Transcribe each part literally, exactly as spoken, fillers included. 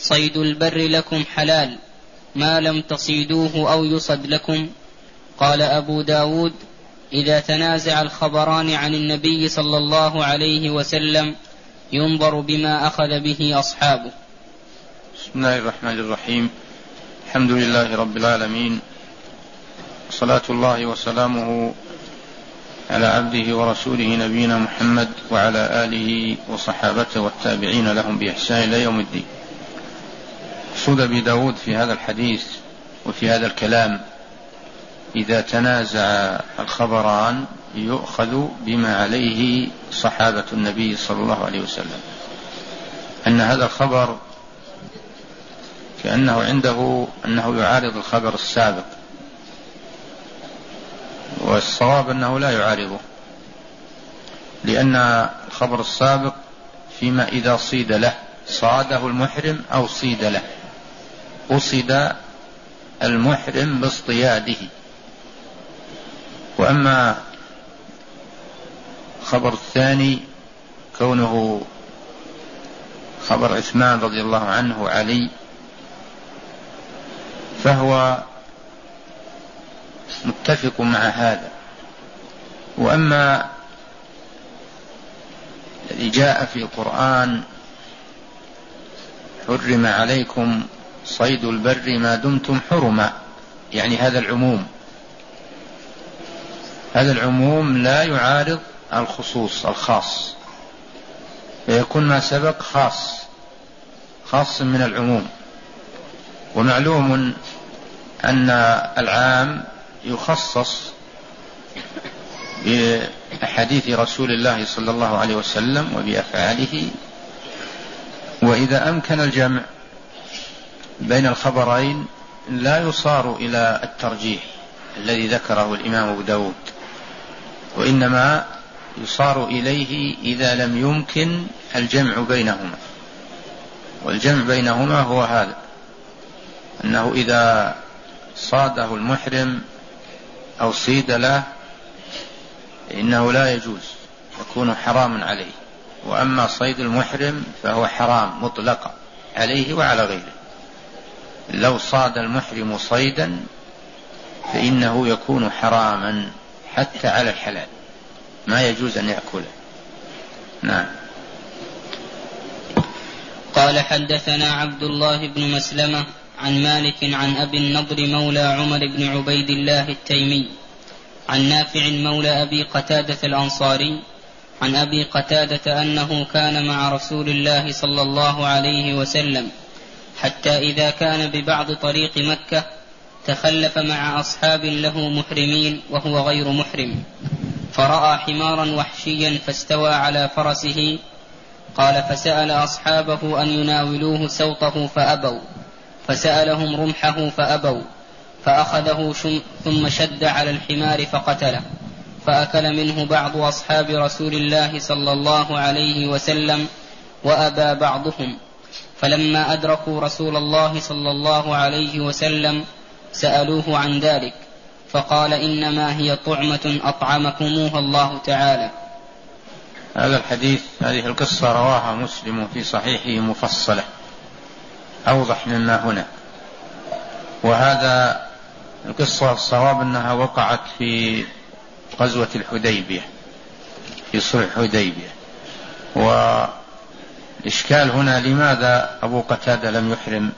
صيد البر لكم حلال ما لم تصيدوه أو يصد لكم. قال أبو داود إذا تنازع الخبران عن النبي صلى الله عليه وسلم ينظر بما أخذ به أصحابه. بسم الله الرحمن الرحيم. الحمد لله رب العالمين، صلاة الله وسلامه على عبده ورسوله نبينا محمد وعلى آله وصحابته والتابعين لهم بإحسان إلى يوم الدين. صد أبي داود في هذا الحديث وفي هذا الكلام إذا تنازع الخبران يؤخذ بما عليه صحابة النبي صلى الله عليه وسلم، أن هذا الخبر كأنه عنده أنه يعارض الخبر السابق، والصواب أنه لا يعارضه، لأن الخبر السابق فيما إذا صيد له صاده المحرم أو صيد له، أصيد المحرم باصطياده. وأما خبر الثاني كونه خبر عثمان رضي الله عنه وعلي فهو متفق مع هذا. وأما الذي جاء في القرآن حرم عليكم صيد البر ما دمتم حرما، يعني هذا العموم، هذا العموم لا يعارض الخصوص الخاص، فيكون ما سبق خاص خاص من العموم. ومعلوم أن العام يخصص بأحاديث رسول الله صلى الله عليه وسلم وبأفعاله. وإذا أمكن الجمع بين الخبرين لا يصار إلى الترجيح الذي ذكره الإمام أبو داود، وإنما يصار إليه إذا لم يمكن الجمع بينهما. والجمع بينهما هو هذا، أنه إذا صاده المحرم أو صيد له إنه لا يجوز، يكون حراما عليه. وأما صيد المحرم فهو حرام مطلقا عليه وعلى غيره. لو صاد المحرم صيدا فإنه يكون حراما حتى على الحلال، ما يجوز أن يأكله. نعم. قال حدثنا عبد الله بن مسلمة عن مالك عن أبي النضر مولى عمر بن عبيد الله التيمي عن نافع مولى أبي قتادة الأنصاري عن أبي قتادة أنه كان مع رسول الله صلى الله عليه وسلم حتى إذا كان ببعض طريق مكة تخلف مع أصحاب له محرمين وهو غير محرم، فرأى حمارا وحشيا فاستوى على فرسه. قال فسأل أصحابه أن يناولوه سوطه فأبوا، فسألهم رمحه فأبوا، فأخذه ثم شد على الحمار فقتله، فأكل منه بعض أصحاب رسول الله صلى الله عليه وسلم وأبى بعضهم. فلما أدركوا رسول الله صلى الله عليه وسلم سألوه عن ذلك، فقال إنما هي طعمة أطعمكموها الله تعالى. هذا الحديث، هذه القصة رواها مسلم في صحيحه مفصلة أوضح مما هنا. وهذا القصة الصواب أنها وقعت في غزوة الحديبية، في صلح الحديبية. والإشكال هنا لماذا أبو قتادة لم يحرم؟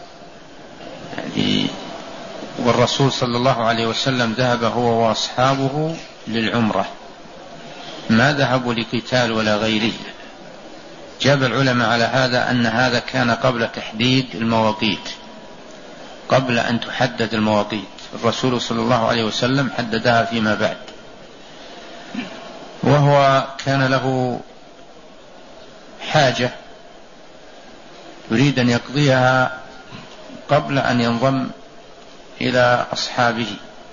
يعني والرسول صلى الله عليه وسلم ذهب هو وأصحابه للعمرة، ما ذهبوا لقتال ولا غيره. جاب العلماء على هذا أن هذا كان قبل تحديد المواقيت، قبل أن تحدد المواقيت. الرسول صلى الله عليه وسلم حددها فيما بعد، وهو كان له حاجة يريد أن يقضيها قبل أن ينضم إلى أصحابه.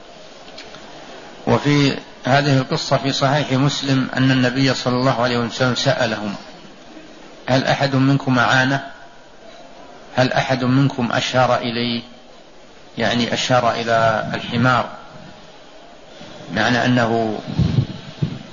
وفي هذه القصة في صحيح مسلم أن النبي صلى الله عليه وسلم سألهم هل أحد منكم معانا؟ هل أحد منكم أشار إليه؟ يعني أشار إلى الحمار، معنى أنه،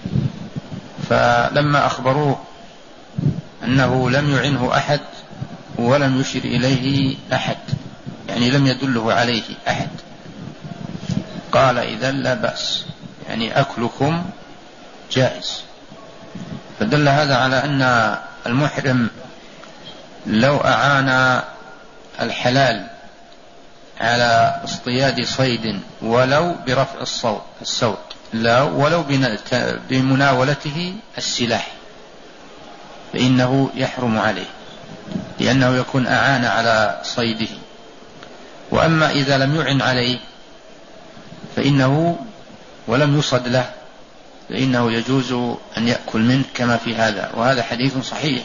فلما أخبروه أنه لم يعنه أحد ولم يشر إليه أحد، يعني لم يدله عليه أحد، قال إذا لا بأس، يعني أكلكم جائز. فدل هذا على أن المحرم لو أعان الحلال على اصطياد صيد ولو برفع الصوت الصوت لا ولو بمناولته السلاح فإنه يحرم عليه، لأنه يكون أعان على صيده. وأما إذا لم يعن عليه فإنه ولم يصد له فإنه يجوز أن يأكل منه كما في هذا، وهذا حديث صحيح.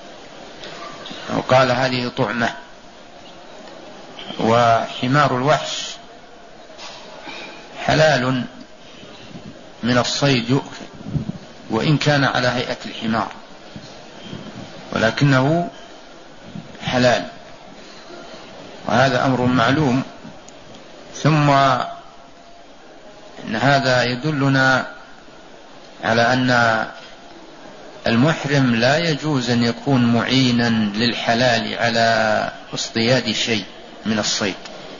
وقال هذه طعمة. وحمار الوحش حلال من الصيد يؤكل وإن كان على هيئة الحمار، ولكنه حلال، وهذا أمر معلوم. ثم إن هذا يدلنا على أن المحرم لا يجوز أن يكون معينا للحلال على اصطياد شيء من الصيد،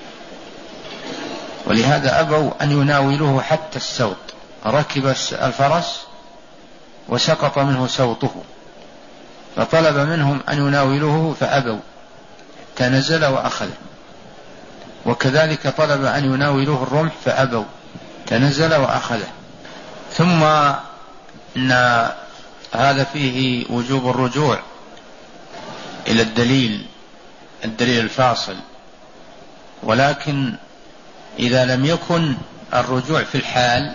ولهذا أبوا أن يناولوه حتى السوط. ركب الفرس وسقط منه سوطه فطلب منهم أن يناولوه فأبوا، تنزل وأخذ. وكذلك طلب أن يناولوه الرمح فأبوا، تنزل وأخذه. ثم إن هذا فيه وجوب الرجوع إلى الدليل الدليل الفاصل، ولكن إذا لم يكن الرجوع في الحال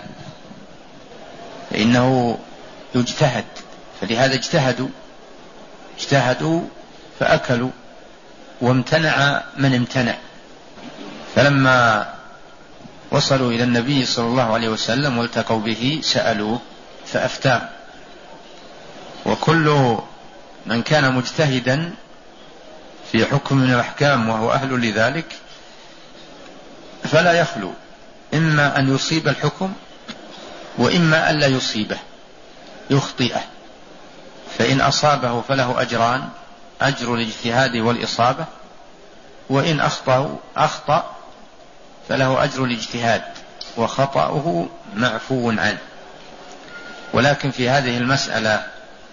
فإنه يجتهد. فلهذا اجتهدوا اجتهدوا فأكلوا، وامتنع من امتنع. فلما وصلوا إلى النبي صلى الله عليه وسلم والتقوا به سألوه فأفتاه. وكل من كان مجتهدا في حكم من الأحكام وهو أهل لذلك فلا يخلو إما أن يصيب الحكم وإما أن لا يصيبه، يخطئه. فإن أصابه فله أجران: أجر الاجتهاد والإصابة، وإن أخطأ أخطأ فله أجر الاجتهاد وخطأه معفو عنه. ولكن في هذه المسألة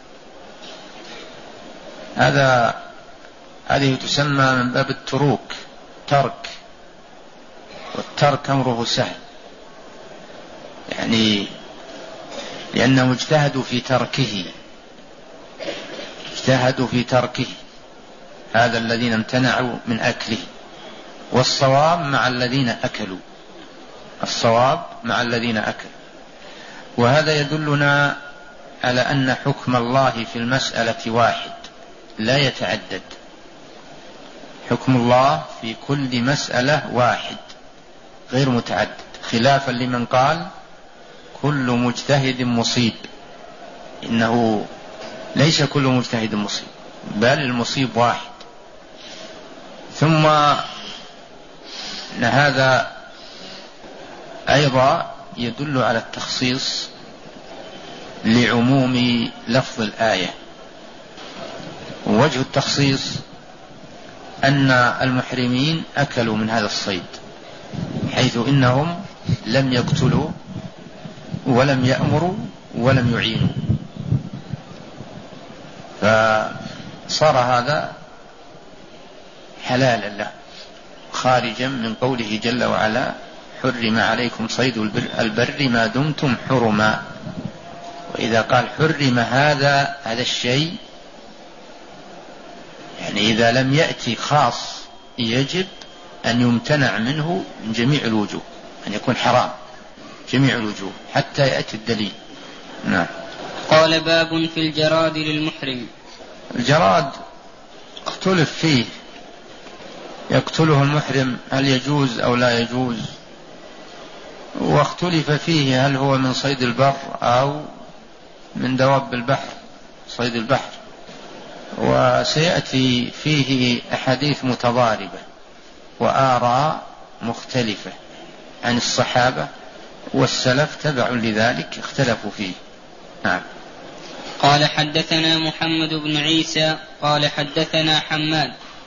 هذا هذه تسمى من باب التروك، ترك، والترك أمره سهل، يعني لأنهم اجتهدوا في تركه اجتهدوا في تركه هذا الذين امتنعوا من أكله. والصواب مع الذين أكلوا، الصواب مع الذين أكلوا. وهذا يدلنا على أن حكم الله في المسألة واحد لا يتعدد. حكم الله في كل مسألة واحد غير متعدد، خلافا لمن قال كل مجتهد مصيب. إنه ليس كل مجتهد مصيب، بل المصيب واحد. ثم أن هذا أيضا يدل على التخصيص لعموم لفظ الآية. ووجه التخصيص أن المحرمين أكلوا من هذا الصيد، حيث إنهم لم يقتلوا ولم يأمروا ولم يعينوا، فصار هذا حلالا له، خارجا من قوله جل وعلا: حرم عليكم صيد البر ما دمتم حرما. وإذا قال حرم هذا هذا الشيء، يعني إذا لم يأتي خاص يجب أن يمتنع منه من جميع الوجوه، أن يكون حرام جميع الوجوه حتى يأتي الدليل. نعم. قال: باب في الجراد للمحرم. الجراد اختلف فيه، يقتله المحرم هل يجوز أو لا يجوز، واختلف فيه هل هو من صيد البر أو من دواب البحر، صيد البحر. وسيأتي فيه أحاديث متضاربة وآراء مختلفة عن الصحابة والسلف تبع لذلك اختلفوا فيه. نعم. قال: حدثنا محمد بن عيسى قال حدثنا حماد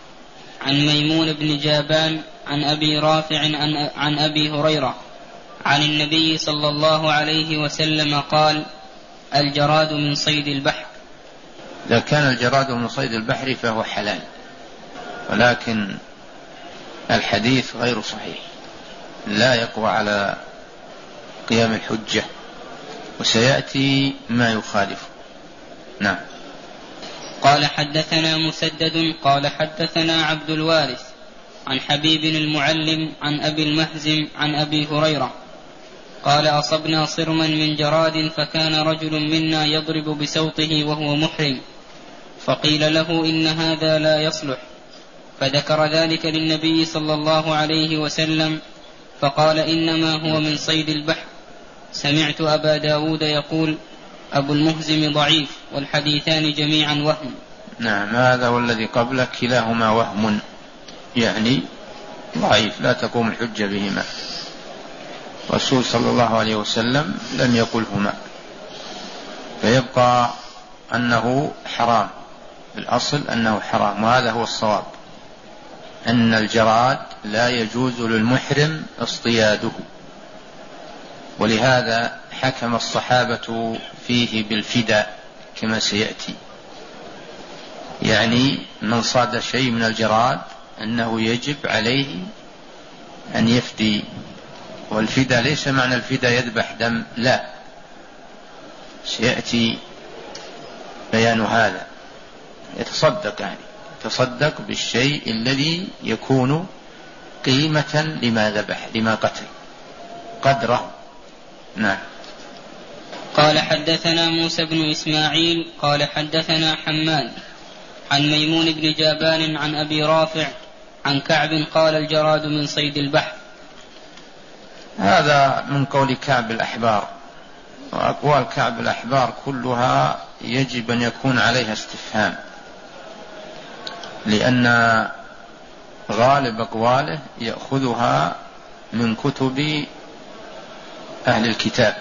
عن ميمون بن جابان عن أبي رافع عن, عن أبي هريرة عن النبي صلى الله عليه وسلم قال: الجراد من صيد البحر. إذا كان الجراد من صيد البحر فهو حلال، ولكن الحديث غير صحيح، لا يقوى على قيام الحجة، وسيأتي ما يخالف. نعم. قال: حدثنا مسدد قال حدثنا عبد الوارث عن حبيب المعلم عن أبي المهزم عن أبي هريرة قال: أصبنا صرما من جراد، فكان رجل منا يضرب بسوطه وهو محرم، فقيل له: إن هذا لا يصلح، فذكر ذلك للنبي صلى الله عليه وسلم، فقال: إنما هو من صيد البحر. سمعت أبا داود يقول: أبو المهزم ضعيف، والحديثان جميعا وهم. نعم، هذا والذي قبله كلاهما وهم، يعني ضعيف لا تقوم الحجة بهما. الرسول صلى الله عليه وسلم لم يقلهما، فيبقى أنه حرام، الأصل أنه حرام، وهذا هو الصواب، أن الجراد لا يجوز للمحرم اصطياده، ولهذا حكم الصحابة فيه بالفداء كما سيأتي، يعني من صاد شيء من الجراد أنه يجب عليه أن يفدي. والفداء ليس معنى الفداء يذبح دم، لا، سيأتي بيان هذا، يتصدق، يعني يتصدق بالشيء الذي يكون قيمة لما ذبح، لما قتل، قدره. نعم. قال: حدثنا موسى بن إسماعيل قال حدثنا حماد عن ميمون بن جابان عن أبي رافع عن كعب قال: الجراد من صيد البحر. هذا من قول كعب الأحبار، وأقوال كعب الأحبار كلها يجب أن يكون عليها استفهام، لأن غالب أقواله يأخذها من كتب أهل الكتاب،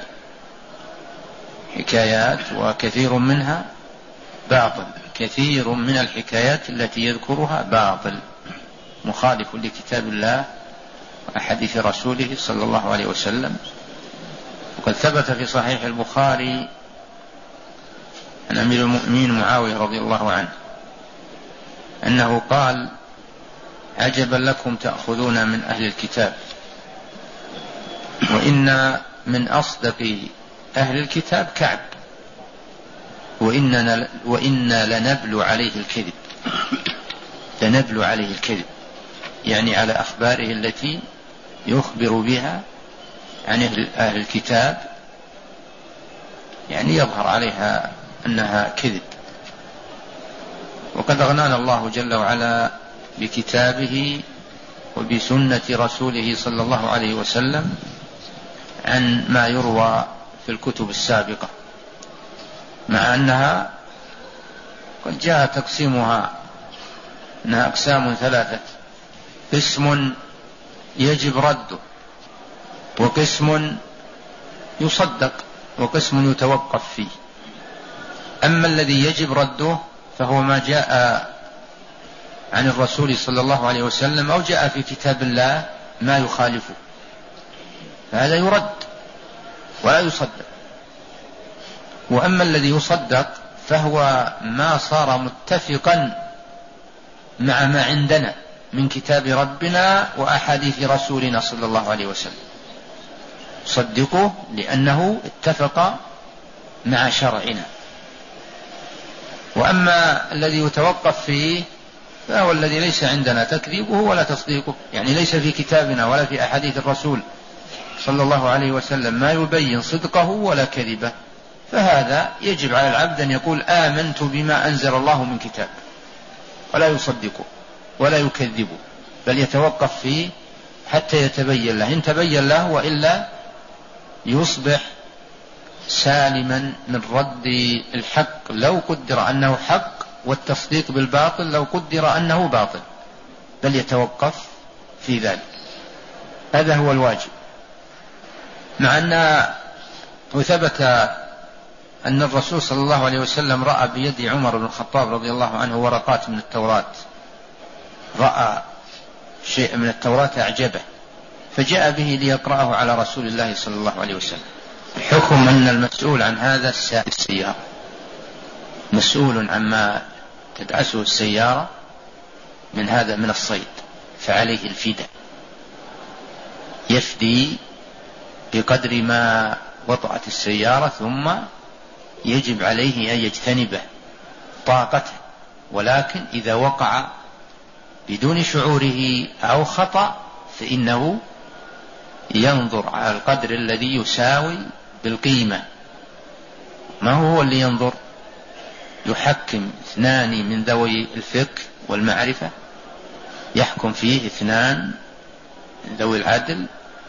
حكايات، وكثير منها باطل، كثير من الحكايات التي يذكرها باطل، مخالف لكتاب الله وحديث رسوله صلى الله عليه وسلم. وقد ثبت في صحيح البخاري عن أمير المؤمنين معاوية رضي الله عنه أنه قال: عجبا لكم تأخذون من أهل الكتاب، وإن من أصدق أهل الكتاب كعب، وإننا, وإنا لنبلو عليه الكذب، لنبلو عليه الكذب، يعني على أخباره التي يخبر بها عن أهل الكتاب، يعني يظهر عليها أنها كذب. وقد أغنانا الله جل وعلا بكتابه وبسنة رسوله صلى الله عليه وسلم عن ما يروى في الكتب السابقة، مع أنها قد جاء تقسيمها أنها أقسام ثلاثة: قسم يجب رده، وقسم يصدق، وقسم يتوقف فيه. أما الذي يجب رده فهو ما جاء عن الرسول صلى الله عليه وسلم أو جاء في كتاب الله ما يخالفه، فهذا يرد ولا يصدق. وأما الذي يصدق فهو ما صار متفقا مع ما عندنا من كتاب ربنا وأحاديث رسولنا صلى الله عليه وسلم، صدقوه لأنه اتفق مع شرعنا. وأما الذي يتوقف فيه فهو الذي ليس عندنا تكذيبه ولا تصديقه، يعني ليس في كتابنا ولا في أحاديث الرسول صلى الله عليه وسلم ما يبين صدقه ولا كذبه، فهذا يجب على العبد أن يقول آمنت بما أنزل الله من كتاب، ولا يصدقه ولا يكذبه، بل يتوقف فيه حتى يتبين له، إن تبين له، وإلا يصبح سالما من رد الحق لو قدر أنه حق، والتصديق بالباطل لو قدر أنه باطل، بل يتوقف في ذلك. هذا هو الواجب. مع أن وثبت أن الرسول صلى الله عليه وسلم رأى بيد عمر بن الخطاب رضي الله عنه ورقات من التوراة، رأى شيء من التوراة أعجبه فجاء به ليقرأه على رسول الله صلى الله عليه وسلم. الحكم أن المسؤول عن هذا السائق السيارة مسؤول عما تدعسه السيارة من هذا من الصيد، فعليه الفداء، يفدي بقدر ما وطأت السيارة، ثم يجب عليه أن يجتنبه طاقته. ولكن إذا وقع بدون شعوره أو خطأ فإنه ينظر على القدر الذي يساوي بالقيمة. ما هو اللي ينظر؟ يحكم اثنان من ذوي الفقه والمعرفة، يحكم فيه اثنان من ذوي العدل،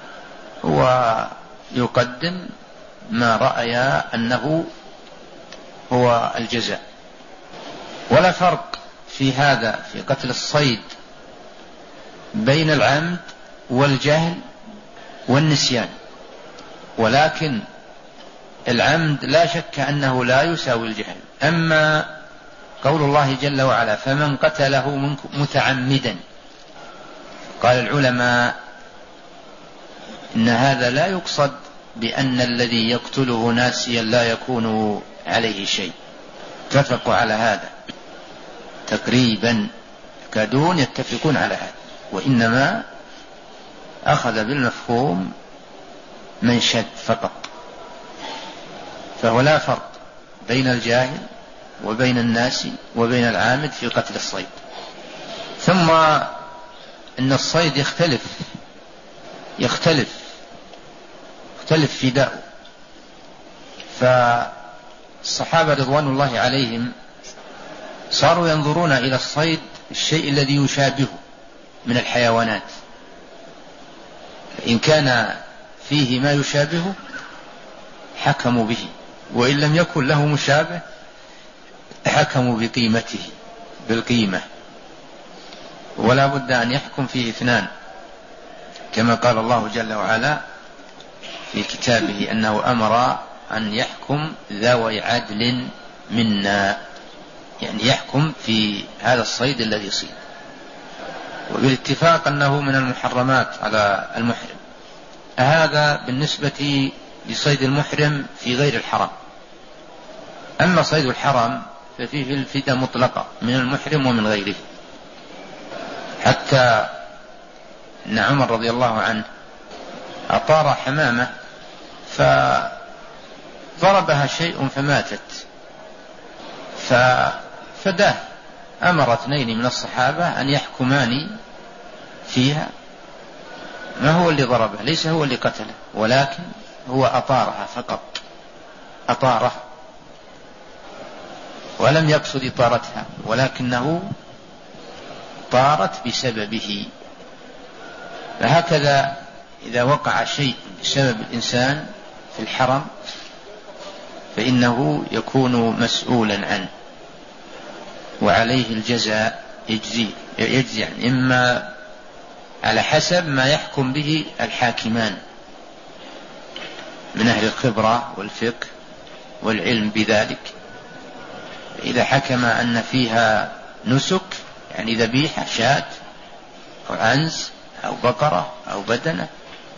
ويقدم ما رأيا أنه هو الجزاء. ولا فرق في هذا في قتل الصيد بين العمد والجهل والنسيان، ولكن العمد لا شك أنه لا يساوي الجهل. أما قول الله جل وعلا فمن قتله متعمدا، قال العلماء إن هذا لا يقصد بأن الذي يقتله ناسيا لا يكون عليه شيء، اتفقوا على هذا تقريبا، يكادون يتفقون على هذا، وإنما أخذ بالمفهوم من شد فقط. فهو لا فرق بين الجاهل وبين الناس وبين العامد في قتل الصيد. ثم إن الصيد يختلف يختلف يختلف فداؤه. فالصحابة رضوان الله عليهم صاروا ينظرون إلى الصيد الشيء الذي يشابهه من الحيوانات، إن كان فيه ما يشابهه حكموا به، وإن لم يكن له مشابه حكموا بقيمته بالقيمة. ولا بد أن يحكم فيه اثنان، كما قال الله جل وعلا في كتابه أنه أمر أن يحكم ذوي عدل منا، يعني يحكم في هذا الصيد الذي صيد. وبالاتفاق أنه من المحرمات على المحرم. هذا بالنسبة لصيد المحرم في غير الحرم. أما صيد الحرم ففيه الفداء مطلقة من المحرم ومن غيره، حتى أن عمر رضي الله عنه أطار حمامة فضربها شيء فماتت، ففداه. أمر اثنين من الصحابة أن يحكمان فيها، ما هو اللي ضربه، ليس هو اللي قتله، ولكن هو أطارها فقط، أطارها ولم يقصد إطارتها، ولكنه طارت بسببه. فهكذا إذا وقع شيء بسبب الإنسان في الحرم فإنه يكون مسؤولا عنه وعليه الجزاء يجزي, يجزي يعني إما على حسب ما يحكم به الحاكمان من أهل الخبرة والفقه والعلم بذلك. إذا حكم أن فيها نسك يعني ذبيحة شاة أو عنز أو بقرة أو بدنة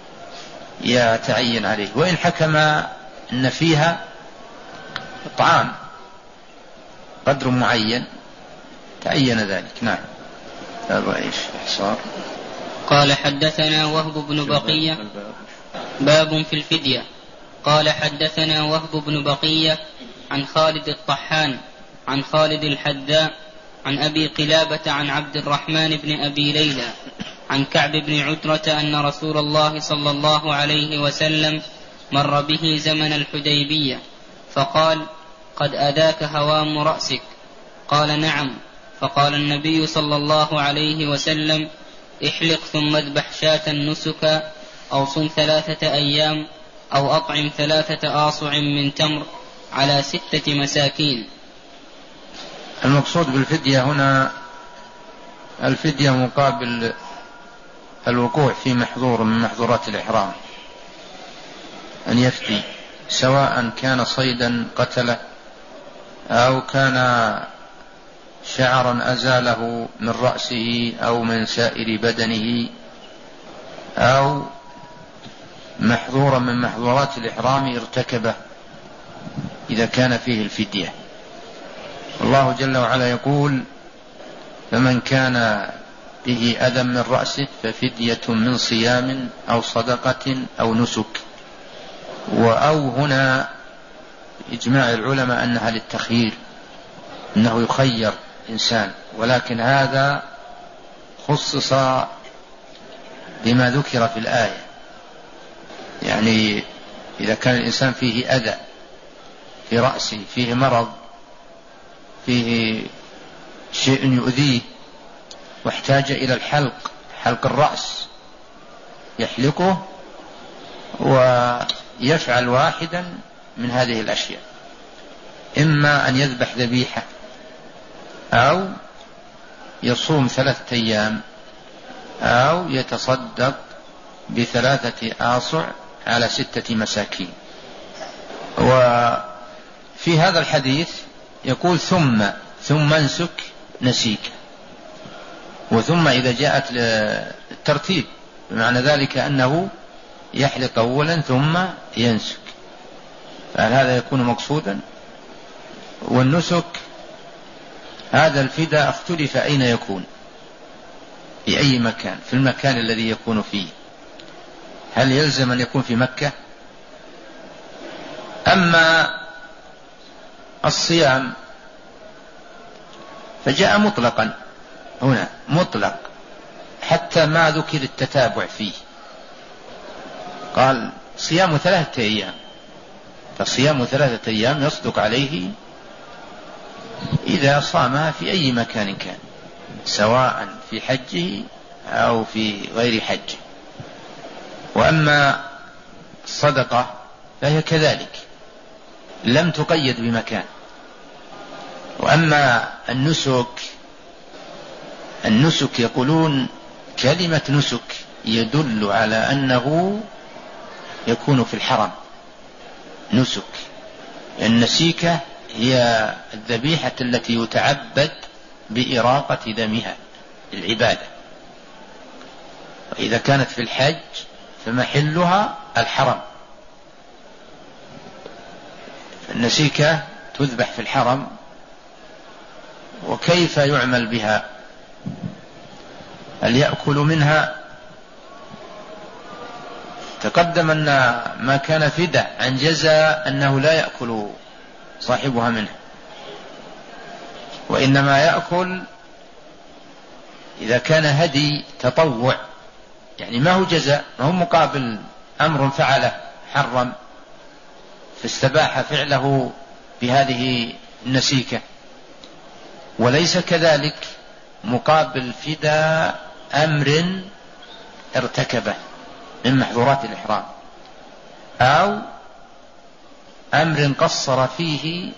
يتعين عليه، وإن حكم أن فيها طعام قدر معين تعين ذلك. نعم. هذا إيش إحصار. قال حدثنا وهب بن بقية باب في الفدية. قال حدثنا وهب بن بقية عن خالد الطحان عن خالد الحذاء عن أبي قلابة عن عبد الرحمن بن أبي ليلى عن كعب بن عترة أن رسول الله صلى الله عليه وسلم مر به زمن الحديبية فقال قد أذاك هوام رأسك؟ قال نعم. فقال النبي صلى الله عليه وسلم احلق ثم اذبح شاة نسكا أو صم ثلاثة أيام أو أطعم ثلاثة آصع من تمر على ستة مساكين. المقصود بالفدية هنا الفدية مقابل الوقوع في محظور من محظورات الإحرام، أن يفدي سواء كان صيدا قتله أو كان شعرا أزاله من رأسه أو من سائر بدنه أو محظورا من محظورات الإحرام ارتكبه إذا كان فيه الفدية. الله جل وعلا يقول: فمن كان به أذى من رأسه ففدية من صيام أو صدقة أو نسك. وأو هنا إجماع العلماء أنها للتخيير، أنه يخير إنسان، ولكن هذا خصص بما ذكر في الآية. يعني إذا كان الإنسان فيه أذى في رأسه، فيه مرض، فيه شيء يؤذيه واحتاج إلى الحلق، حلق الرأس، يحلقه ويفعل واحدا من هذه الأشياء، إما أن يذبح ذبيحة أو يصوم ثلاثة أيام أو يتصدق بثلاثة آصع على ستة مساكين. وفي هذا الحديث يقول ثم ثم انسك نسيك، وثم إذا جاءت للترتيب بمعنى ذلك أنه يحلق أولا ثم ينسك، فهل هذا يكون مقصودا؟ والنسك هذا الفداء اختلف أين يكون، في أي مكان، في المكان الذي يكون فيه، هل يلزم أن يكون في مكة؟ أما الصيام فجاء مطلقا هنا، مطلق حتى ما ذكر التتابع فيه، قال صيام ثلاثة أيام، فصيام ثلاثة أيام يصدق عليه إذا صامها في أي مكان كان، سواء في حجه أو في غير حجه. وأما الصدقة فهي كذلك لم تقيد بمكان. وأما النسك، النسك يقولون كلمة نسك يدل على أنه يكون في الحرم. نسك النسيكة هي الذبيحة التي يتعبد بإراقة دمها العبادة، وإذا كانت في الحج فمحلها الحرم. النسيكة تذبح في الحرم، وكيف يعمل بها؟ هل يأكل منها؟ تقدم أن ما كان فدى عن جزاء أنه لا يأكل صاحبها منها، وإنما يأكل إذا كان هدي تطوع، يعني ما هو جزاء، ما هو مقابل أمر فعله حرم فاستباح فعله بهذه النسيكة، وليس كذلك مقابل فدى أمر ارتكبه من محظورات الإحرام أو أمر قصر فيه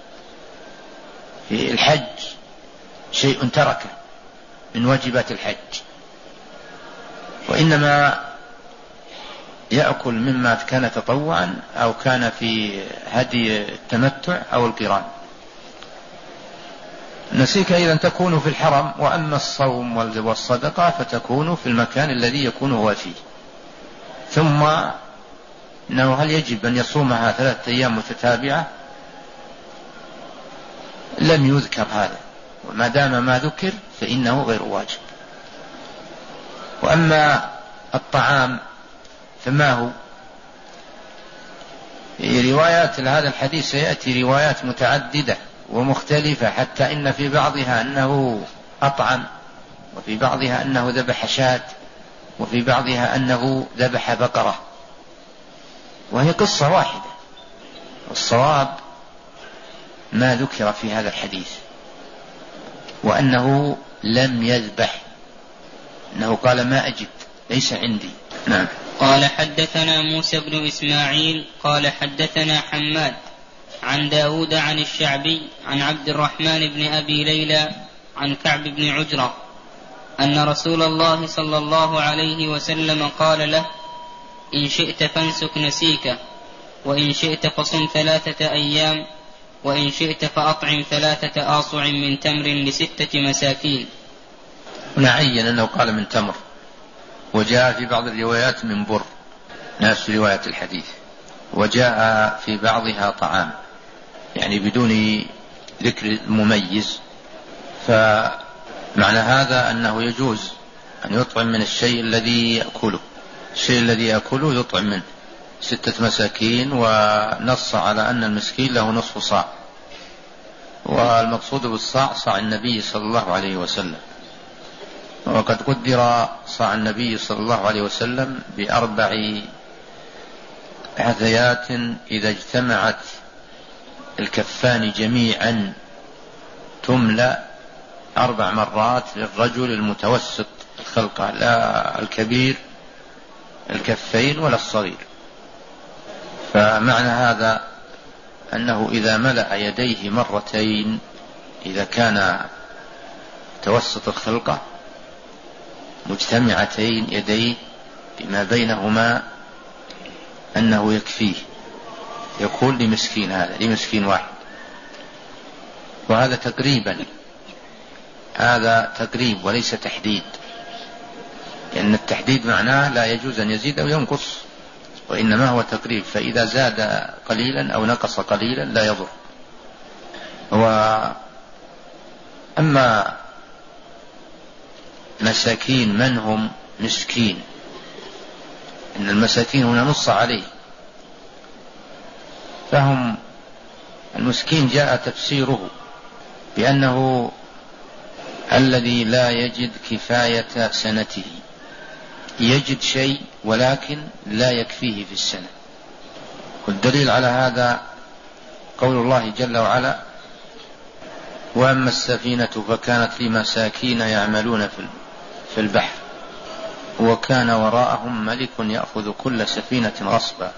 في الحج، شيء تركه من واجبات الحج، وإنما يأكل مما كان تطوعا أو كان في هدي التمتع أو القران. النسيكة إذن تكون في الحرم، وأما الصوم والصدقة فتكون في المكان الذي يكون هو فيه. ثم إنه هل يجب أن يصومها ثلاثة أيام متتابعة؟ لم يذكر هذا، وما دام ما ذكر فإنه غير واجب. وأما الطعام فما هو؟ في روايات هذا الحديث سيأتي روايات متعددة ومختلفة، حتى إن في بعضها أنه أطعم، وفي بعضها أنه ذبح شاة، وفي بعضها أنه ذبح بقرة، وهي قصة واحدة. والصواب ما ذكر في هذا الحديث، وأنه لم يذبح، أنه قال ما أجد، ليس عندي. نعم. قال حدثنا موسى بن إسماعيل قال حدثنا حماد عن داود عن الشعبي عن عبد الرحمن بن أبي ليلى عن كعب بن عجرة أن رسول الله صلى الله عليه وسلم قال له: إن شئت فانسك نسيك، وإن شئت فصم ثلاثة أيام، وإن شئت فأطعم ثلاثة آصع من تمر لستة مساكين. هنا عين أنه قال من تمر، وجاء في بعض الروايات من بر، نفس رواية الحديث، وجاء في بعضها طعام، يعني بدون ذكر مميز. فمعنى هذا أنه يجوز أن يطعم من الشيء الذي يأكله، الشيء الذي يأكله يطعم منه ستة مساكين، ونص على أن المسكين له نصف صاع، والمقصود بالصاع صاع النبي صلى الله عليه وسلم، وقد قدر صاع النبي صلى الله عليه وسلم بأربع هذيات إذا اجتمعت الكفان جميعا تملأ أربع مرات للرجل المتوسط الخلقة، لا الكبير الكفين ولا الصغير. فمعنى هذا أنه إذا ملأ يديه مرتين إذا كان توسط الخلقة مجتمعتين يديه بما بينهما أنه يكفيه، يكون لمسكين، هذا لمسكين واحد. وهذا تقريبا، هذا تقريب وليس تحديد، لأن التحديد معناه لا يجوز أن يزيد أو ينقص، وإنما هو تقريب، فإذا زاد قليلا أو نقص قليلا لا يضر. وأما مساكين من هم مسكين، إن المساكين هنا نص عليه، فهم المسكين جاء تفسيره بأنه الذي لا يجد كفاية سنته، يجد شيء ولكن لا يكفيه في السنة. والدليل على هذا قول الله جل وعلا: وأما السفينة فكانت لمساكين يعملون في البحر وكان وراءهم ملك يأخذ كل سفينة غصبا.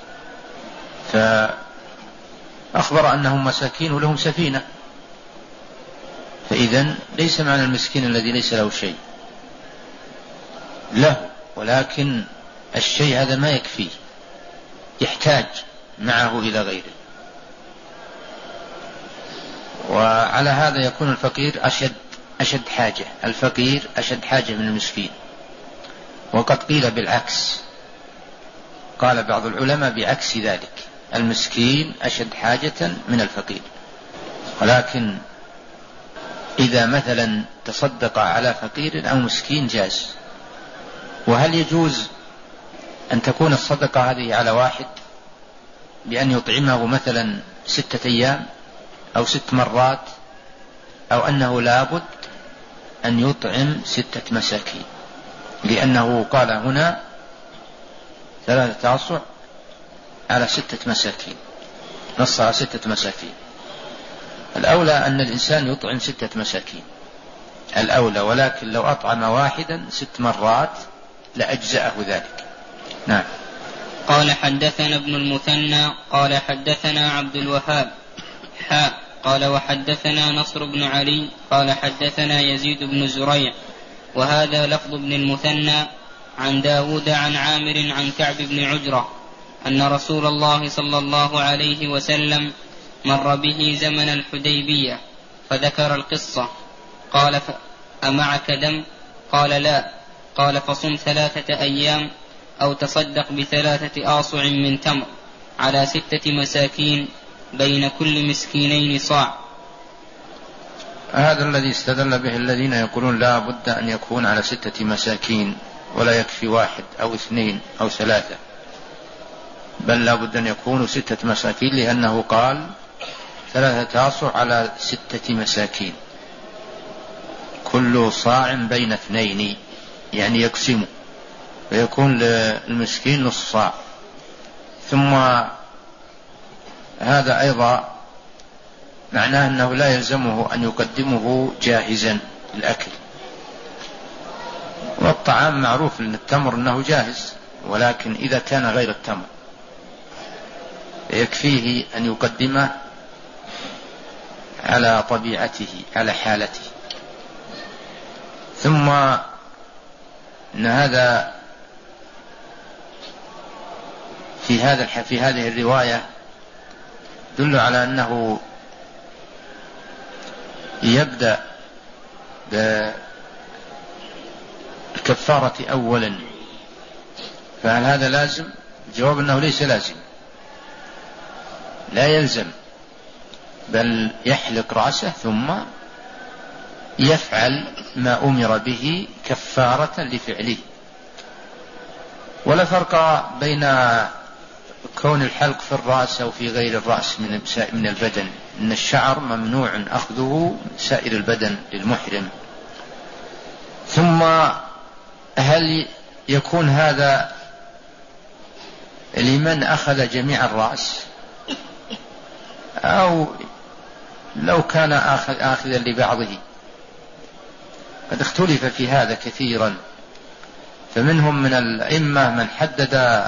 فأخبر أنهم مساكين ولهم سفينة، فإذن ليس معنى المسكين الذي ليس له شيء، له ولكن الشيء هذا ما يكفيه، يحتاج معه إلى غيره. وعلى هذا يكون الفقير أشد أشد حاجة، الفقير أشد حاجة من المسكين. وقد قيل بالعكس، قال بعض العلماء بعكس ذلك، المسكين أشد حاجة من الفقير. ولكن إذا مثلا تصدق على فقير أو مسكين جاز. وهل يجوز أن تكون الصدقة هذه على واحد بأن يطعمه مثلا ستة أيام أو ست مرات، أو أنه لابد أن يطعم ستة مساكين؟ لأنه قال هنا ثلاثة أصع على ستة مساكين، نص على ستة مساكين. الأولى أن الإنسان يطعم ستة مساكين الأولى، ولكن لو أطعم واحدا ست مرات لأجزأه ذلك. نعم. قال حدثنا ابن المثنى قال حدثنا عبد الوهاب حاء قال وحدثنا نصر بن علي قال حدثنا يزيد بن زريع، وهذا لفظ ابن المثنى، عن داود عن عامر عن كعب بن عجرة أن رسول الله صلى الله عليه وسلم مر به زمن الحديبية فذكر القصة. قال: أمعك دم؟ قال: لا. قال: فصم ثلاثة أيام أو تصدق بثلاثة آصع من تمر على ستة مساكين بين كل مسكينين صاع. هذا الذي استدل به الذين يقولون لا بد أن يكون على ستة مساكين ولا يكفي واحد أو اثنين أو ثلاثة، بل لا بد أن يكونوا ستة مساكين، لأنه قال ثلاثة آصع على ستة مساكين، كل صاع بين اثنين، يعني يقسم ويكون للمسكين نصف صاع. ثم هذا أيضا معناه أنه لا يلزمه أن يقدمه جاهزا للأكل، والطعام معروف للتمر أنه جاهز، ولكن إذا كان غير التمر يكفيه أن يقدمه على طبيعته على حالته. ثم أن هذا في هذا في هذه الرواية دل على أنه يبدأ بالكفارة أولا، فهل هذا لازم؟ الجواب أنه ليس لازم، لا يلزم، بل يحلق رأسه ثم يفعل ما أمر به كفارة لفعله. ولا فرق بين كون الحلق في الرأس أو في غير الرأس من البدن، إن الشعر ممنوع أخذه من سائر البدن للمحرم. ثم هل يكون هذا لمن أخذ جميع الرأس، أو لو كان آخذا لبعضه؟ قد اختلف في هذا كثيرا، فمنهم من الأئمة من حدد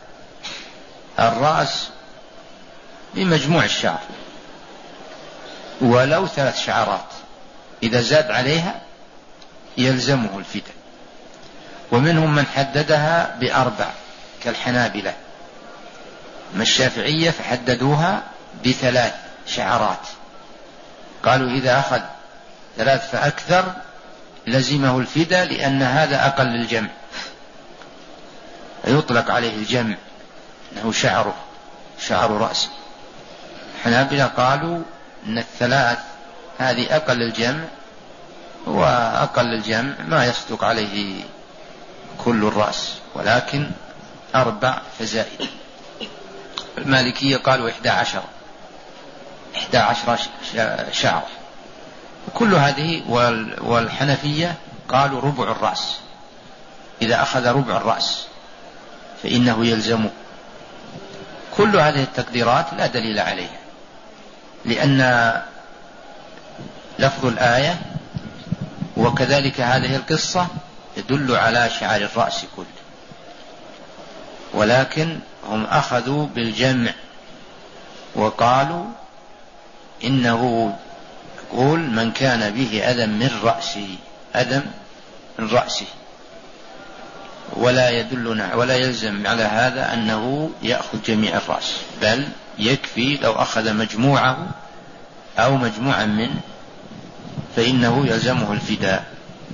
الرأس بمجموع الشعر ولو ثلاث شعرات، إذا زاد عليها يلزمه الفداء. ومنهم من حددها بأربع كالحنابلة، أما الشافعية فحددوها بثلاث شعرات، قالوا إذا أخذ ثلاث فأكثر لزمه الفداء، لأن هذا أقل الجمع، يطلق عليه الجمع أنه شعره شعر رأسه. الحنابلة قالوا أن الثلاث هذه أقل الجمع، وأقل الجمع ما يصدق عليه كل الرأس، ولكن أربع فزائد. المالكية قالوا إحدى عشر إحدى عشر شعر كل هذه. والحنفية قالوا ربع الرأس، إذا أخذ ربع الرأس فإنه يلزمه. كل هذه التقديرات لا دليل عليها، لأن لفظ الآية وكذلك هذه القصة يدل على شعر الرأس كله، ولكن هم أخذوا بالجمع وقالوا إنه يقول من كان به أذى من رأسه، أذى من رأسه، ولا يدلنا ولا يلزم على هذا أنه يأخذ جميع الرأس، بل يكفي لو أخذ مجموعه أو مجموعا منه فإنه يلزمه الفداء،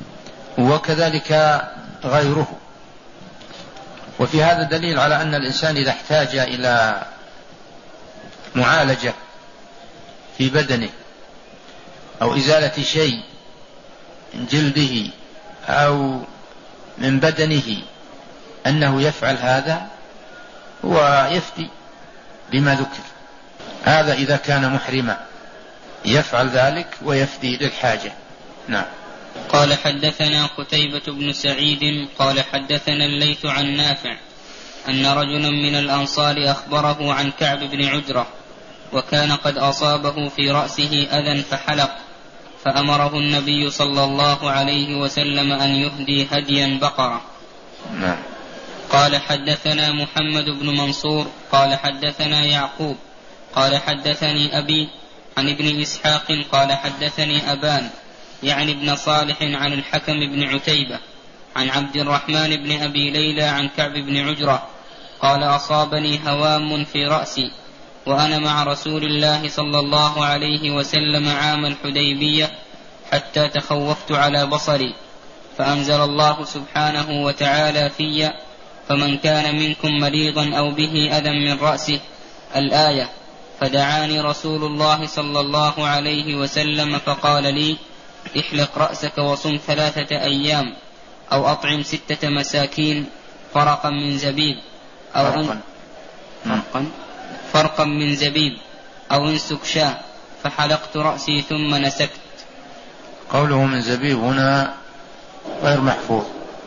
وكذلك غيره. وفي هذا دليل على أن الإنسان إذا احتاج إلى معالجة في بدنه أو إزالة شيء من جلده أو من بدنه أنه يفعل هذا ويفدي بما ذكر. هذا إذا كان محرما يفعل ذلك ويفدي للحاجة. نعم. قال حدثنا قتيبة بن سعيد قال حدثنا الليث عن نافع أن رجلا من الأنصار أخبره عن كعب بن عجرة، وكان قد أصابه في رأسه أذى فحلق، فأمره النبي صلى الله عليه وسلم أن يهدي هديا بقرة. نعم. قال حدثنا محمد بن منصور قال حدثنا يعقوب قال حدثني أبي عن ابن إسحاق قال حدثني أبان يعني ابن صالح عن الحكم بن عتيبة عن عبد الرحمن بن أبي ليلى عن كعب بن عجرة قال أصابني هوام في رأسي وأنا مع رسول الله صلى الله عليه وسلم عام الحديبية حتى تخوفت على بصري، فأنزل الله سبحانه وتعالى في فمن كان منكم مريضا أو به أذى من رأسه الآية، فدعاني رسول الله صلى الله عليه وسلم فقال لي احلق رأسك وصم ثلاثة أيام أو أطعم ستة مساكين فرقا من زبيب أو فرقا, فرقا, فرقا من زبيب أو انسك شاة، فحلقت رأسي ثم نسكت. قوله من زبيب هنا غير محفوظ،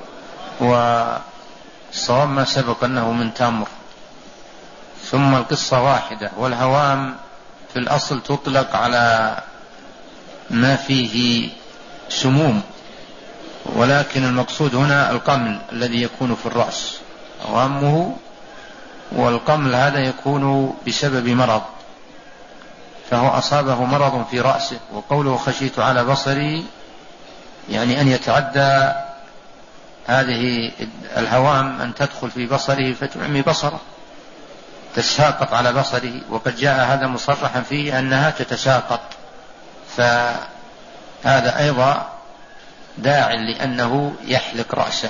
والصواب ما سبق أنه من تمر، ثم القصة واحدة. والهوام في الأصل تطلق على ما فيه سموم، ولكن المقصود هنا القمل الذي يكون في الرأس هوامه، والقمل هذا يكون بسبب مرض، فهو أصابه مرض في رأسه. وقوله خشيت على بصري يعني أن يتعدى هذه الهوام أن تدخل في بصره فتعمي بصره، تتساقط على بصره، وقد جاء هذا مصرحا فيه أنها تتساقط هذا أيضا داع لأنه يحلق رأسه.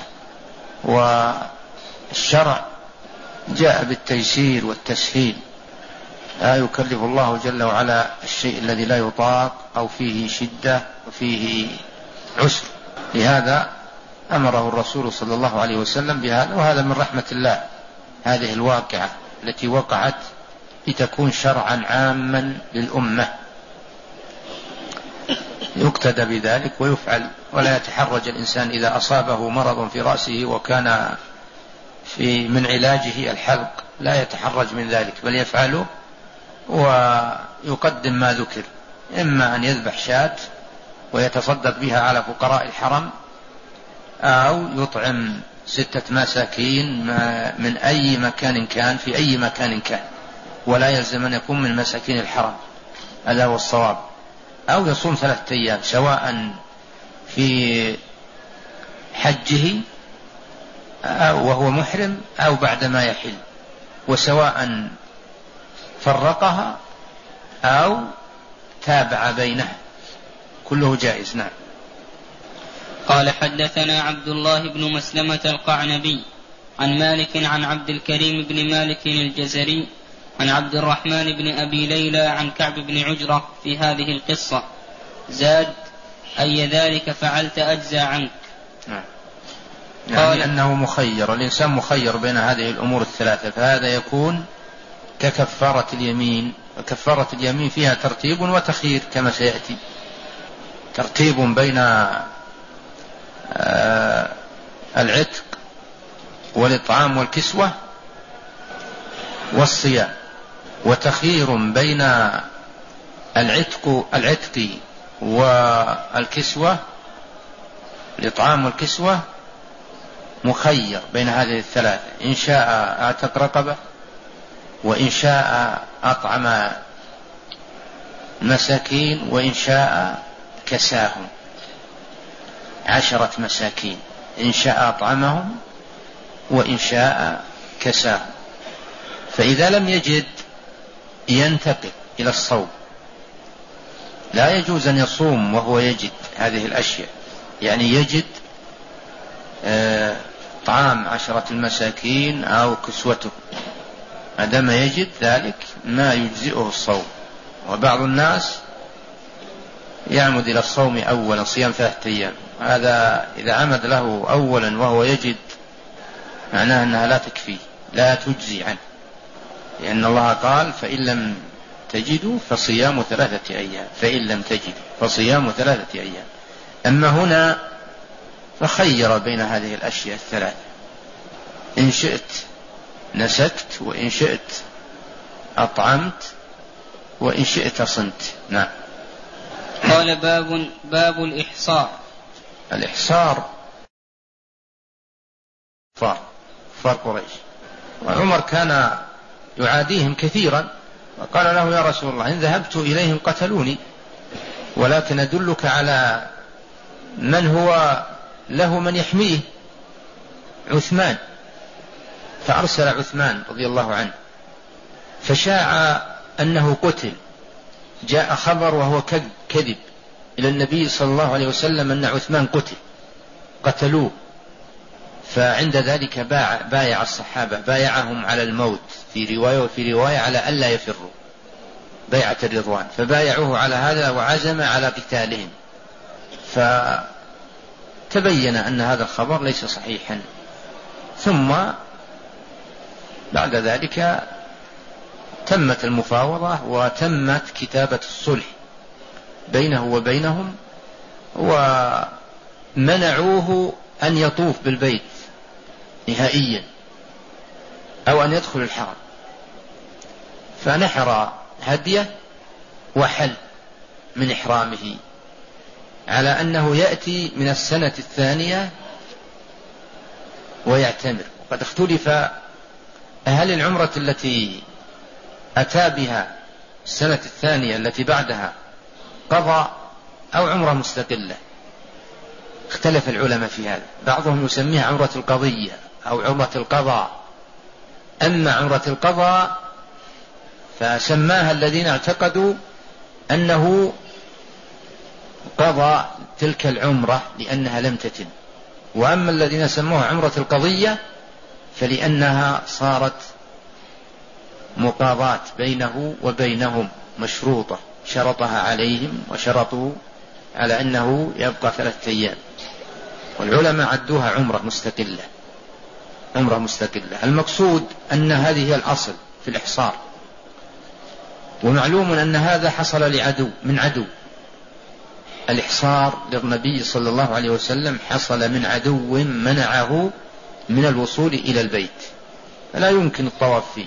والشرع جاء بالتيسير والتسهيل، لا يكلف الله جل وعلا الشيء الذي لا يطاق أو فيه شدة وفيه عسر، لهذا أمره الرسول صلى الله عليه وسلم بهذا. وهذا من رحمة الله، هذه الواقعة التي وقعت لتكون شرعا عاما للأمة يقتدى بذلك ويفعل، ولا يتحرج الإنسان إذا أصابه مرض في رأسه وكان في من علاجه الحلق، لا يتحرج من ذلك بل يفعله ويقدم ما ذكر، إما أن يذبح شاة ويتصدق بها على فقراء الحرم، أو يطعم ستة مساكين من أي مكان كان في أي مكان كان، ولا يلزم أن يكون من مساكين الحرم، هذا هو الصواب. أو يصوم ثلاثة أيام سواء في حجه أو وهو محرم أو بعدما يحل، وسواء فرقها أو تابع بينها، كله جائز. نعم. قال حدثنا عبد الله بن مسلمة القعنبي عن مالك عن عبد الكريم بن مالك الجزري عن عبد الرحمن بن أبي ليلى عن كعب بن عجرة في هذه القصة، زاد: أي ذلك فعلت أجزى عنك. نعم. يعني أنه مخير، الإنسان مخير بين هذه الأمور الثلاثة، فهذا يكون ككفارة اليمين، وكفارة اليمين فيها ترتيب وتخيير كما سيأتي، ترتيب بين آه العتق والإطعام والكسوة والصيام، وتخيير بين العتق العتق والكسوة، الإطعام والكسوة مخير بين هذه الثلاثة، إن شاء أعتق رقبة، وإن شاء أطعم مساكين، وإن شاء كساهم عشرة مساكين، إن شاء أطعمهم وإن شاء كساهم. فإذا لم يجد ينتقل إلى الصوم، لا يجوز أن يصوم وهو يجد هذه الأشياء، يعني يجد آه طعام عشرة المساكين أو كسوته، عندما يجد ذلك ما يجزئه الصوم. وبعض الناس يعمد إلى الصوم أولا، صيام ثلاثة أيام، هذا إذا عمد له أولا وهو يجد معناه أنها لا تكفي، لا تجزي عنه، لأن الله قال: فإن لم تجدوا فصيام ثلاثة أيام، فإن لم تجدوا فصيام ثلاثة أيام. أما هنا فخير بين هذه الأشياء الثلاثة، إن شئت نسكت، وإن شئت أطعمت، وإن شئت صمت. نعم. قال: باب باب الإحصار. الإحصار فار فار قريش، وعمر كان يعاديهم كثيرا، وقال له: يا رسول الله، إن ذهبت إليهم قتلوني، ولكن أدلك على من هو له من يحميه، عثمان. فأرسل عثمان رضي الله عنه، فشاع أنه قتل، جاء خبر وهو كذب إلى النبي صلى الله عليه وسلم أن عثمان قتل، قتلوه. فعند ذلك باع بايع الصحابة، بايعهم على الموت في رواية، وفي رواية على ألا يفروا، بيعة الرضوان، فبايعوه على هذا وعزم على قتالهم. فتبين أن هذا الخبر ليس صحيحا، ثم بعد ذلك تمت المفاوضة وتمت كتابة الصلح بينه وبينهم، ومنعوه أن يطوف بالبيت نهائيا أو أن يدخل الحرم، فنحر هديه وحل من إحرامه على أنه يأتي من السنة الثانية ويعتمر. وقد اختلف هل العمرة التي أتى بها السنة الثانية التي بعدها قضى أو عمرة مستقلة، اختلف العلماء في هذا، بعضهم يسميها عمرة القضية أو عمرة القضاء. أما عمرة القضاء فسماها الذين اعتقدوا أنه قضى تلك العمرة لأنها لم تتم. وأما الذين سموها عمرة القضية فلأنها صارت مقاضاة بينه وبينهم مشروطة، شرطها عليهم وشرطوا على أنه يبقى ثلاثة أيام، والعلماء عدوها عمرة مستقلة، عمرة مستقلة. المقصود أن هذه هي الأصل في الإحصار، ومعلوم أن هذا حصل لعدو من عدو. الإحصار للنبي صلى الله عليه وسلم حصل من عدو منعه من الوصول إلى البيت، فلا يمكن الطواف فيه،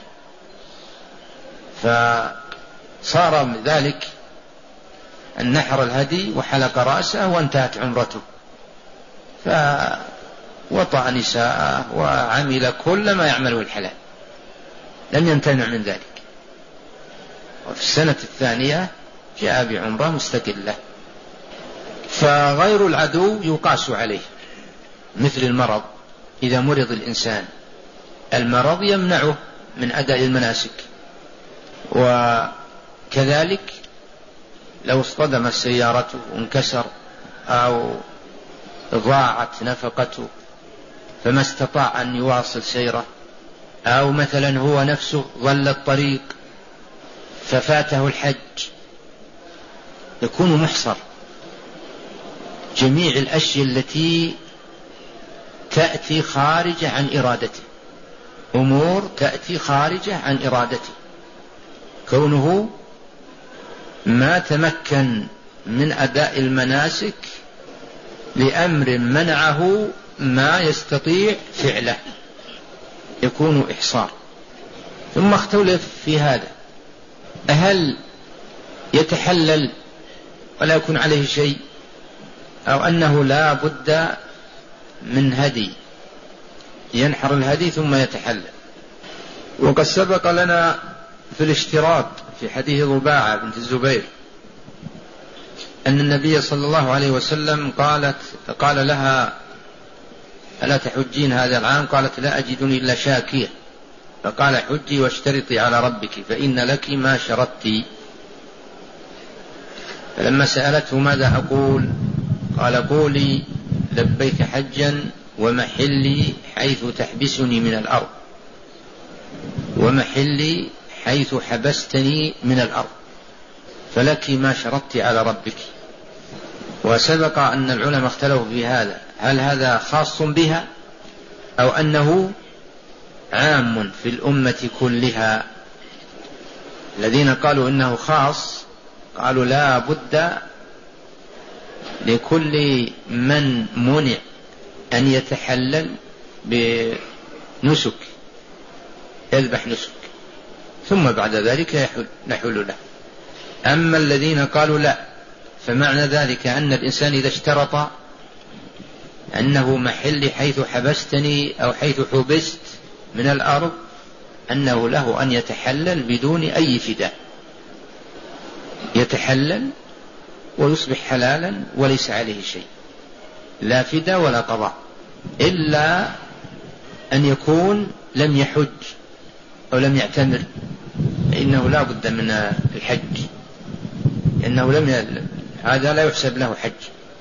فصار من ذلك أن نحر الهدي وحلق رأسه وانتهت عمرته، فوطأ نساءه وعمل كل ما يعمله الحلال، لم يمتنع من ذلك. وفي السنة الثانية جاء بعمرة مستقلة. فغير العدو يقاس عليه، مثل المرض، إذا مرض الإنسان المرض يمنعه من أداء المناسك، وكذلك لو اصطدمت سيارته وانكسر أو ضاعت نفقته فما استطاع أن يواصل سيره، أو مثلا هو نفسه ضل الطريق ففاته الحج، يكون محصر. جميع الأشياء التي تأتي خارجة عن إرادته، أمور تأتي خارجة عن إرادته، كونه ما تمكن من أداء المناسك لأمر منعه ما يستطيع فعله، يكون إحصار. ثم اختلف في هذا، هل يتحلل ولا يكون عليه شيء، أو أنه لا بد من هدي، ينحر الهدي ثم يتحلل. وقد سبق لنا في الاشتراط في حديث ضباعة بنت الزبير أن النبي صلى الله عليه وسلم قالت قال لها ألا تحجين هذا العام؟ قالت لا أجدني إلا شاكية، فقال حجي واشترطي على ربك فإن لك ما شرطتي. فلما سألته ماذا أقول قال قولي لبيك حجا ومحلي حيث تحبسني من الأرض، ومحلي حيث حبستني من الأرض، فلك ما شرطت على ربك. وسبق أن العلماء اختلفوا في هذا، هل هذا خاص بها أو أنه عام في الأمة كلها؟ الذين قالوا إنه خاص قالوا لا بد لكل من منع أن يتحلل بنسك يذبح نسك ثم بعد ذلك يحل نحل له. أما الذين قالوا لا، فمعنى ذلك أن الإنسان إذا اشترط أنه محل حيث حبستني أو حيث حبست من الأرض أنه له أن يتحلل بدون أي فداء، يتحلل ويصبح حلالا وليس عليه شيء، لا فداء ولا قضاء، إلا أن يكون لم يحج أو لم يعتمر، فإنه لا بد من الحج، لأنه لم ي... هذا لا يحسب له حج.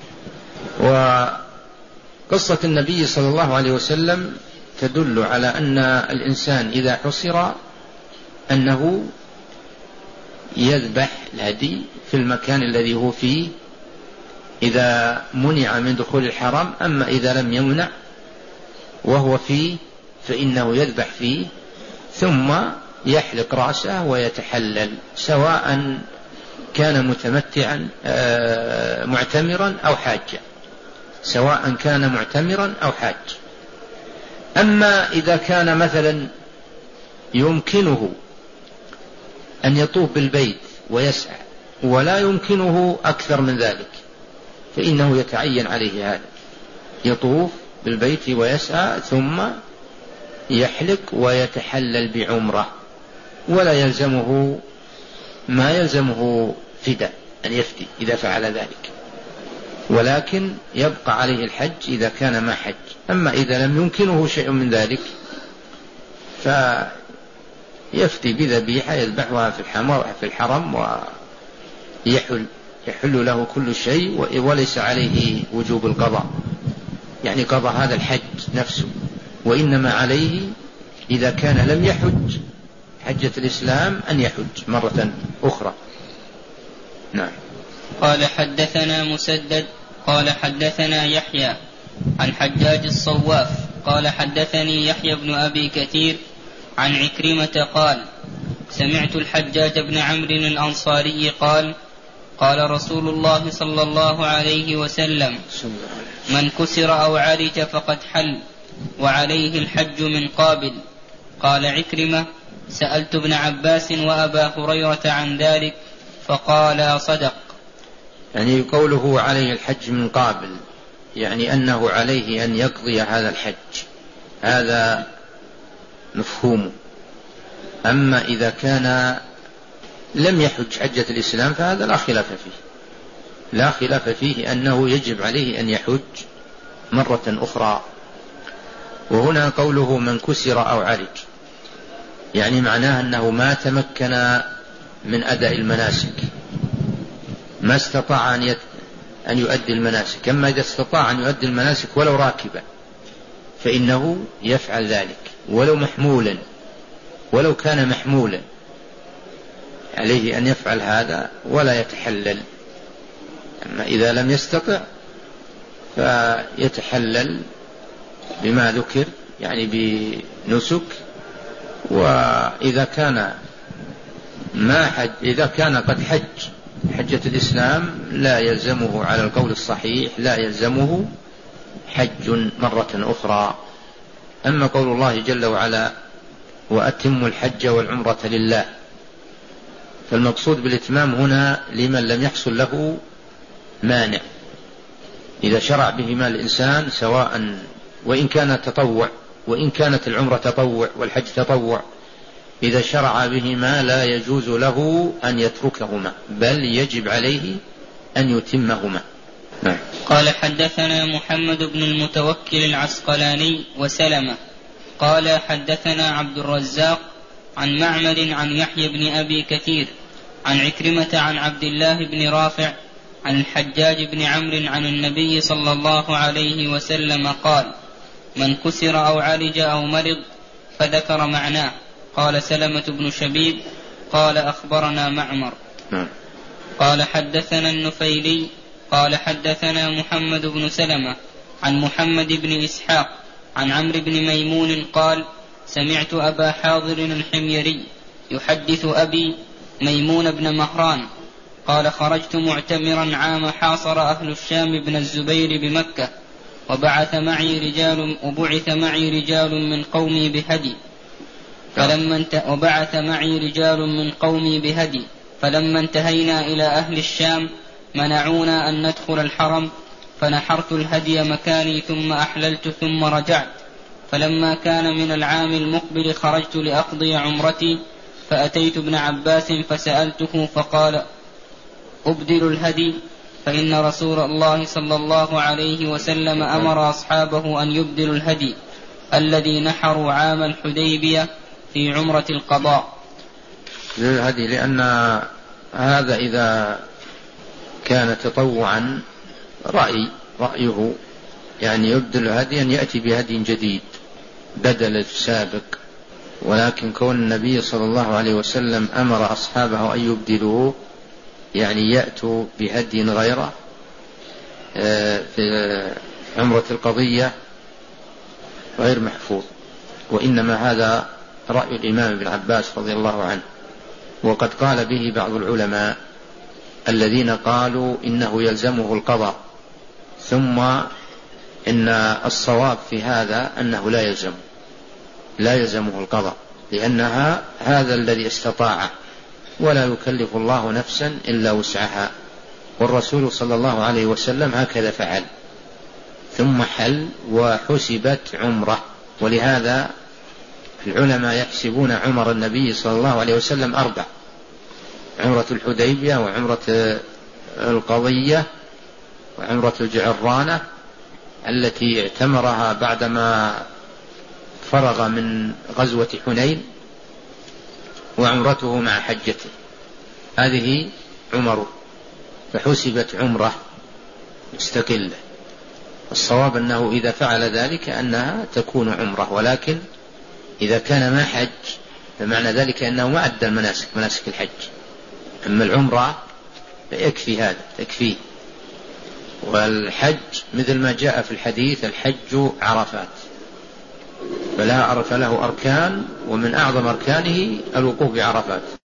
وقصة النبي صلى الله عليه وسلم تدل على أن الإنسان إذا حصر أنه يذبح الهدي في المكان الذي هو فيه إذا منع من دخول الحرم. أما إذا لم يمنع وهو فيه فإنه يذبح فيه ثم يحلق رأسه ويتحلل، سواء كان متمتعا معتمرا أو حاجا، سواء كان معتمرا أو حاج. أما إذا كان مثلا يمكنه أن يطوف بالبيت ويسعى ولا يمكنه أكثر من ذلك فإنه يتعين عليه هذا، يطوف بالبيت ويسعى ثم يحلق ويتحلل بعمرة، ولا يلزمه ما يلزمه فداء أن يفدي إذا فعل ذلك، ولكن يبقى عليه الحج إذا كان ما حج. أما إذا لم يمكنه شيء من ذلك فيفدي بذبيحة يذبحها في الحرم ويحل يحل له كل شيء وليس عليه وجوب القضاء، يعني قضى هذا الحج نفسه، وإنما عليه إذا كان لم يحج حجة الإسلام أن يحج مرة أخرى. نعم. قال حدثنا مسدد قال حدثنا يحيى عن حجاج الصواف قال حدثني يحيى بن أبي كثير عن عكرمة قال سمعت الحجاج بن عمرو الأنصاري قال قال رسول الله صلى الله عليه وسلم من كسر أو عرج فقد حل وعليه الحج من قابل. قال عكرمة سألت ابن عباس وأبا هريرة عن ذلك فقال صدق. يعني قوله عليه الحج من قابل يعني أنه عليه أن يقضي هذا الحج، هذا مفهومه. أما إذا كان لم يحج حجة الإسلام فهذا لا خلاف فيه، لا خلاف فيه أنه يجب عليه أن يحج مرة أخرى. وهنا قوله من كسر أو عرج يعني معناه أنه ما تمكن من أداء المناسك، ما استطاع أن, يت... أن يؤدي المناسك. أما إذا استطاع أن يؤدي المناسك ولو راكبا فإنه يفعل ذلك، ولو محمولا، ولو كان محمولا عليه أن يفعل هذا ولا يتحلل. أما إذا لم يستطع فيتحلل بما ذكر يعني بنسك. وإذا كان ما حج إذا كان قد حج حجة الإسلام لا يلزمه على القول الصحيح لا يلزمه حج مرة أخرى. أما قول الله جل وعلا وأتموا الحج والعمرة لله، فالمقصود بالإتمام هنا لمن لم يحصل له مانع. إذا شرع بهما الإنسان سواء وإن كان تطوع، وإن كانت العمرة تطوع والحج تطوع، إذا شرع بهما لا يجوز له أن يتركهما بل يجب عليه أن يتمهما. نعم. قال حدثنا محمد بن المتوكل العسقلاني وسلمة قال حدثنا عبد الرزاق عن معمر عن يحيى بن أبي كثير عن عكرمة عن عبد الله بن رافع عن الحجاج بن عمرو عن النبي صلى الله عليه وسلم قال من كسر أو عرج أو مرض، فذكر معناه. قال سلمة بن شبيب قال أخبرنا معمر. قال حدثنا النفيلي قال حدثنا محمد بن سلمة عن محمد بن إسحاق عن عمرو بن ميمون قال سمعت أبا حاضر الحميري يحدث أبي ميمون بن مهران قال خرجت معتمرا عام حاصر أهل الشام بن الزبير بمكة، وبعث معي رجال وبعث معي رجال من قومي بهدي فلما انت... وبعث معي رجال من قومي بهدي فلما انتهينا إلى أهل الشام منعونا أن ندخل الحرم، فنحرت الهدي مكاني ثم أحللت ثم رجعت. فلما كان من العام المقبل خرجت لأقضي عمرتي، فأتيت ابن عباس فسألته فقال أبدل الهدي، فإن رسول الله صلى الله عليه وسلم أمر أصحابه أن يبدلوا الهدي الذي نحروا عام الحديبية في عمرة القضاء. الهدي لأن هذا إذا كان تطوعا رأي رأيه يعني يبدل هديا يأتي بهدي جديد بدل السابق، ولكن كون النبي صلى الله عليه وسلم أمر أصحابه أن يبدلوه يعني يأتوا بهدي غيره في عمرة القضية غير محفوظ. وإنما هذا رأي الإمام ابن عباس رضي الله عنه، وقد قال به بعض العلماء الذين قالوا إنه يلزمه القضاء، ثم إن الصواب في هذا أنه لا يلزم لا يلزمه القضاء، لأنها هذا الذي استطاعه ولا يكلف الله نفسا إلا وسعها، والرسول صلى الله عليه وسلم هكذا فعل ثم حل وحسبت عمره. ولهذا العلماء يحسبون عمر النبي صلى الله عليه وسلم أربع: عمرة الحديبية وعمرة القضية وعمرة الجعرانة التي اعتمرها بعدما فرغ من غزوة حنين، وعمرته مع حجته، هذه عمره. فحسبت عمرة مستقلة. الصواب أنه إذا فعل ذلك أنها تكون عمرة، ولكن إذا كان ما حج فمعنى ذلك أنه ما أدى المناسك مناسك الحج. أما العمرة فيكفي هذا تكفيه. والحج مثل ما جاء في الحديث الحج عرفات، فلا فله أركان، ومن أعظم أركانه الوقوف بعرفات.